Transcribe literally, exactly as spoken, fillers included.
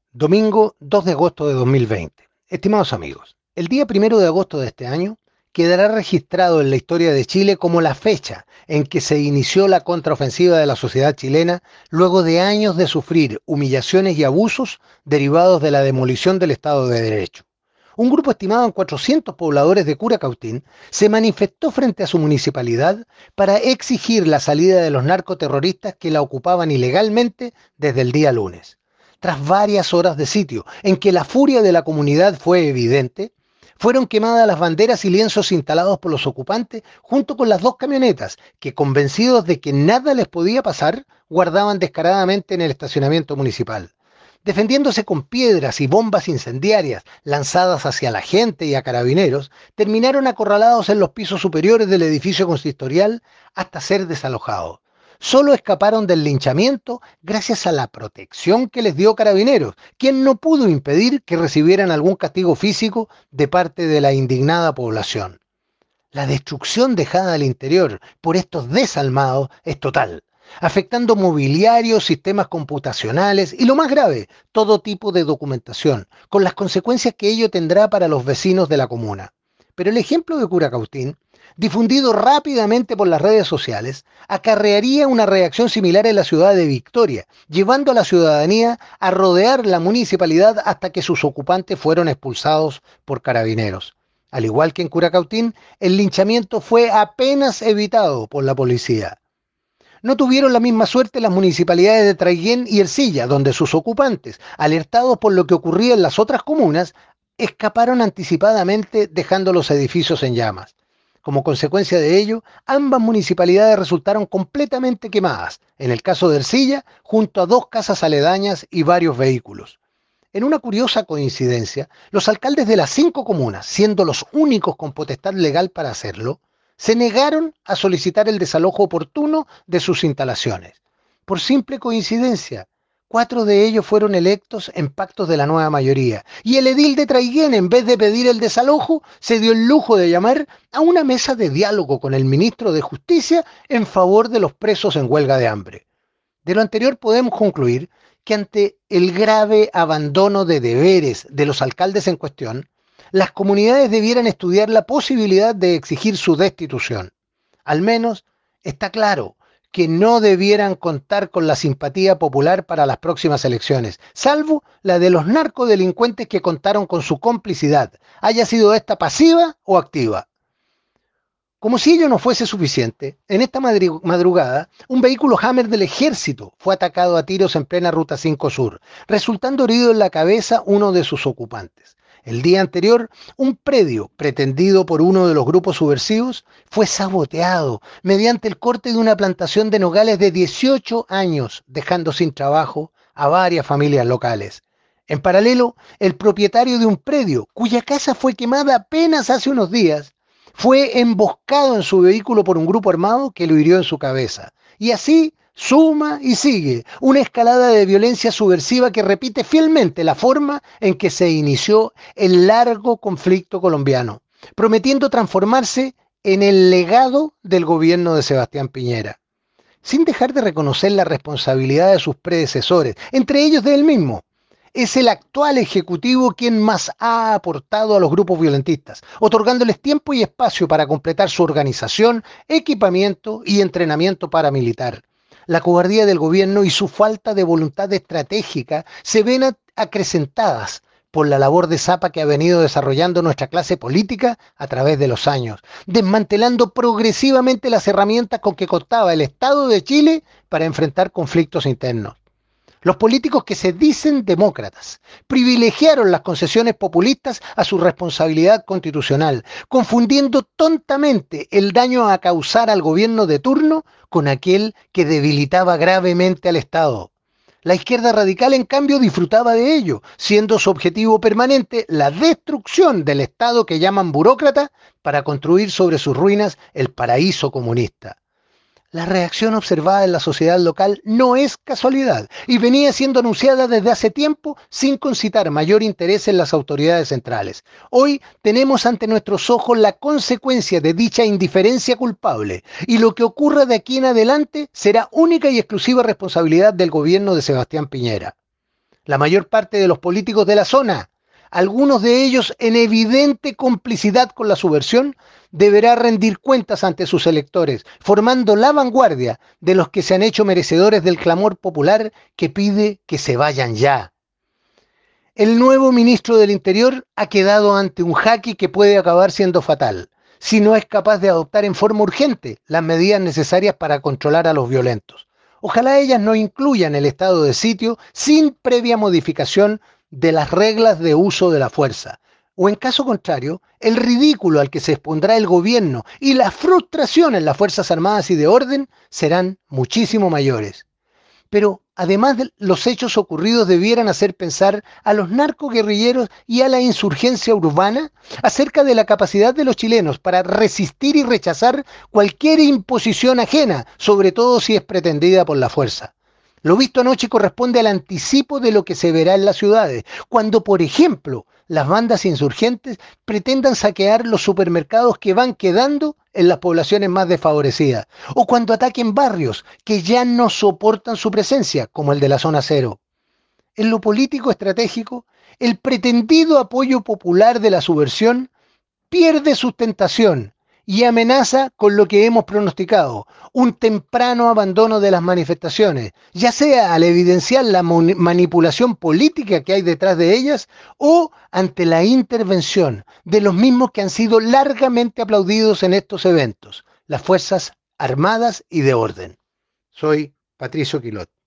Domingo dos de agosto de dos mil veinte. Estimados amigos, el día primero de agosto de este año quedará registrado en la historia de Chile como la fecha en que se inició la contraofensiva de la sociedad chilena luego de años de sufrir humillaciones y abusos derivados de la demolición del Estado de Derecho. Un grupo estimado en cuatrocientos pobladores de Curacautín se manifestó frente a su municipalidad para exigir la salida de los narcoterroristas que la ocupaban ilegalmente desde el día lunes. Tras varias horas de sitio, en que la furia de la comunidad fue evidente, fueron quemadas las banderas y lienzos instalados por los ocupantes junto con las dos camionetas que, convencidos de que nada les podía pasar, guardaban descaradamente en el estacionamiento municipal. Defendiéndose con piedras y bombas incendiarias lanzadas hacia la gente y a carabineros, terminaron acorralados en los pisos superiores del edificio consistorial hasta ser desalojados. Solo escaparon del linchamiento gracias a la protección que les dio Carabineros, quien no pudo impedir que recibieran algún castigo físico de parte de la indignada población. La destrucción dejada al interior por estos desalmados es total, afectando mobiliario, sistemas computacionales y, lo más grave, todo tipo de documentación, con las consecuencias que ello tendrá para los vecinos de la comuna. Pero el ejemplo de Curacautín, difundido rápidamente por las redes sociales, acarrearía una reacción similar en la ciudad de Victoria, llevando a la ciudadanía a rodear la municipalidad hasta que sus ocupantes fueron expulsados por carabineros. Al igual que en Curacautín, el linchamiento fue apenas evitado por la policía. No tuvieron la misma suerte las municipalidades de Traiguén y Ercilla, donde sus ocupantes, alertados por lo que ocurría en las otras comunas, escaparon anticipadamente dejando los edificios en llamas. Como consecuencia de ello, ambas municipalidades resultaron completamente quemadas, en el caso de Ercilla, junto a dos casas aledañas y varios vehículos. En una curiosa coincidencia, los alcaldes de las cinco comunas, siendo los únicos con potestad legal para hacerlo, se negaron a solicitar el desalojo oportuno de sus instalaciones. Por simple coincidencia, cuatro de ellos fueron electos en pactos de la nueva mayoría, y el edil de Traiguén, en vez de pedir el desalojo, se dio el lujo de llamar a una mesa de diálogo con el ministro de Justicia en favor de los presos en huelga de hambre. De lo anterior podemos concluir que ante el grave abandono de deberes de los alcaldes en cuestión, las comunidades debieran estudiar la posibilidad de exigir su destitución. Al menos está claro que no debieran contar con la simpatía popular para las próximas elecciones, salvo la de los narcodelincuentes que contaron con su complicidad, haya sido esta pasiva o activa. Como si ello no fuese suficiente, en esta madrugada, un vehículo Hammer del ejército fue atacado a tiros en plena Ruta cinco Sur, resultando herido en la cabeza uno de sus ocupantes. El día anterior, un predio pretendido por uno de los grupos subversivos fue saboteado mediante el corte de una plantación de nogales de dieciocho años, dejando sin trabajo a varias familias locales. En paralelo, el propietario de un predio, cuya casa fue quemada apenas hace unos días, fue emboscado en su vehículo por un grupo armado que lo hirió en su cabeza. Y así suma y sigue una escalada de violencia subversiva que repite fielmente la forma en que se inició el largo conflicto colombiano, prometiendo transformarse en el legado del gobierno de Sebastián Piñera, sin dejar de reconocer la responsabilidad de sus predecesores, entre ellos de él mismo. Es el actual ejecutivo quien más ha aportado a los grupos violentistas, otorgándoles tiempo y espacio para completar su organización, equipamiento y entrenamiento paramilitar. La cobardía del gobierno y su falta de voluntad estratégica se ven acrecentadas por la labor de zapa que ha venido desarrollando nuestra clase política a través de los años, desmantelando progresivamente las herramientas con que contaba el Estado de Chile para enfrentar conflictos internos. Los políticos que se dicen demócratas privilegiaron las concesiones populistas a su responsabilidad constitucional, confundiendo tontamente el daño a causar al gobierno de turno con aquel que debilitaba gravemente al Estado. La izquierda radical, en cambio, disfrutaba de ello, siendo su objetivo permanente la destrucción del Estado que llaman burócrata para construir sobre sus ruinas el paraíso comunista. La reacción observada en la sociedad local no es casualidad y venía siendo anunciada desde hace tiempo sin concitar mayor interés en las autoridades centrales. Hoy tenemos ante nuestros ojos la consecuencia de dicha indiferencia culpable y lo que ocurra de aquí en adelante será única y exclusiva responsabilidad del gobierno de Sebastián Piñera. la mayor parte de los políticos de la zona, algunos de ellos en evidente complicidad con la subversión, deberá rendir cuentas ante sus electores, formando la vanguardia de los que se han hecho merecedores del clamor popular que pide que se vayan ya. El nuevo ministro del Interior ha quedado ante un jaque que puede acabar siendo fatal, si no es capaz de adoptar en forma urgente las medidas necesarias para controlar a los violentos. Ojalá ellas no incluyan el estado de sitio sin previa modificación de las reglas de uso de la fuerza, o en caso contrario, el ridículo al que se expondrá el gobierno y la frustración en las Fuerzas Armadas y de orden serán muchísimo mayores. Pero además de los hechos ocurridos debieran hacer pensar a los narcoguerrilleros y a la insurgencia urbana acerca de la capacidad de los chilenos para resistir y rechazar cualquier imposición ajena, sobre todo si es pretendida por la fuerza. Lo visto anoche corresponde al anticipo de lo que se verá en las ciudades, cuando, por ejemplo, las bandas insurgentes pretendan saquear los supermercados que van quedando en las poblaciones más desfavorecidas, o cuando ataquen barrios que ya no soportan su presencia, como el de la zona cero. En lo político estratégico, el pretendido apoyo popular de la subversión pierde sustentación y amenaza con lo que hemos pronosticado, un temprano abandono de las manifestaciones, ya sea al evidenciar la manipulación política que hay detrás de ellas o ante la intervención de los mismos que han sido largamente aplaudidos en estos eventos, las Fuerzas Armadas y de Orden. Soy Patricio Quilot.